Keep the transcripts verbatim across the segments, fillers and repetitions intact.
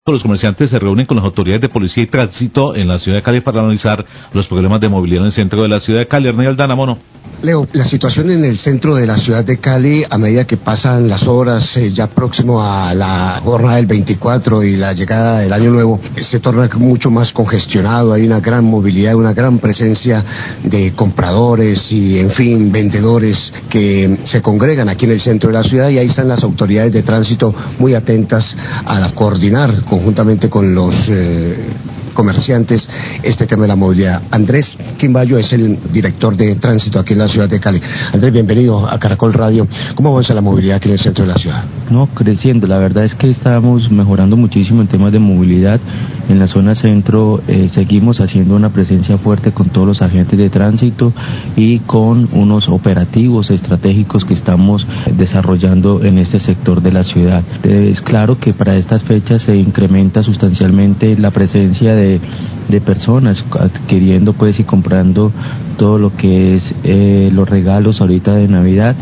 Los comerciantes se reúnen con las autoridades de policía y tránsito en la ciudad de Cali para analizar los problemas de movilidad en el centro de la ciudad de Cali. Arney Aldana, mono. Leo, la situación en el centro de la ciudad de Cali, a medida que pasan las horas, eh, ya próximo a la jornada del veinticuatro y la llegada del año nuevo, se torna mucho más congestionado. Hay una gran movilidad, una gran presencia de compradores y, en fin, vendedores que se congregan aquí en el centro de la ciudad, y ahí están las autoridades de tránsito muy atentas a coordinar conjuntamente con los eh, comerciantes este tema de la movilidad. Andrés Quimbayo es el director de tránsito aquí en la ciudad de Cali. Andrés, bienvenido a Caracol Radio. ¿Cómo avanza la movilidad aquí en el centro de la ciudad? No, creciendo. La verdad es que estamos mejorando muchísimo en temas de movilidad. En la zona centro eh, seguimos haciendo una presencia fuerte con todos los agentes de tránsito y con unos operativos estratégicos que estamos desarrollando en este sector de la ciudad. Eh, es claro que para estas fechas se incrementa sustancialmente la presencia de, de personas adquiriendo pues y comprando todo lo que es eh, los regalos ahorita de Navidad,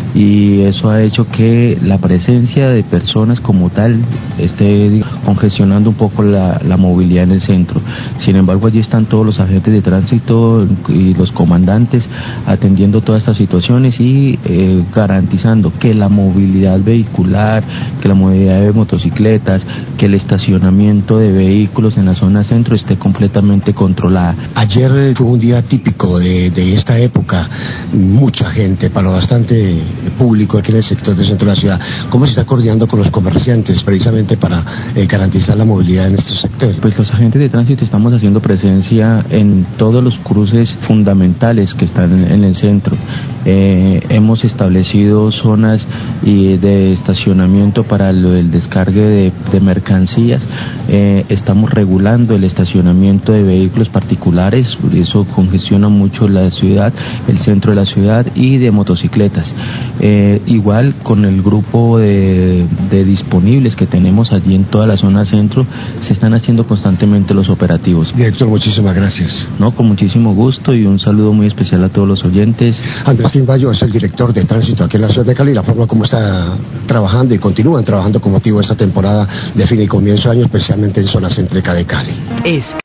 y eso ha hecho que la presencia de personas como tal esté congestionando un poco la, la movilidad en el centro. Sin embargo, allí están todos los agentes de tránsito y los comandantes atendiendo todas estas situaciones y eh, garantizando que la movilidad vehicular, que la movilidad de motocicletas, que el estacionamiento de vehículos en la zona centro esté completamente controlada. Ayer fue un día típico de, de esta época, mucha gente, para bastante público aquí en el sector del centro de la ciudad. ¿Cómo se está coordinando con los comerciantes precisamente para eh, garantizar la movilidad en estos sectores? Pues los agentes de tránsito estamos haciendo presencia en todos los cruces fundamentales que están en, en el centro. Eh, hemos establecido zonas y de estacionamiento para el, el descargue de, de mercancías. Eh, estamos regulando el estacionamiento de vehículos particulares, eso congestiona mucho la ciudad, el centro de la ciudad, y de motocicletas. Eh, igual con el grupo de, de disponibles que tenemos allí en toda la zona centro, se están haciendo constantemente los operativos. Director, muchísimas gracias. No, con muchísimo gusto, y un saludo muy especial a todos los oyentes. Andrés Quimbayo es el director de tránsito aquí en la ciudad de Cali. La forma como está trabajando y continúan trabajando con motivo de esta temporada de fin y comienzo de año, especialmente en zona céntrica de Cali. Es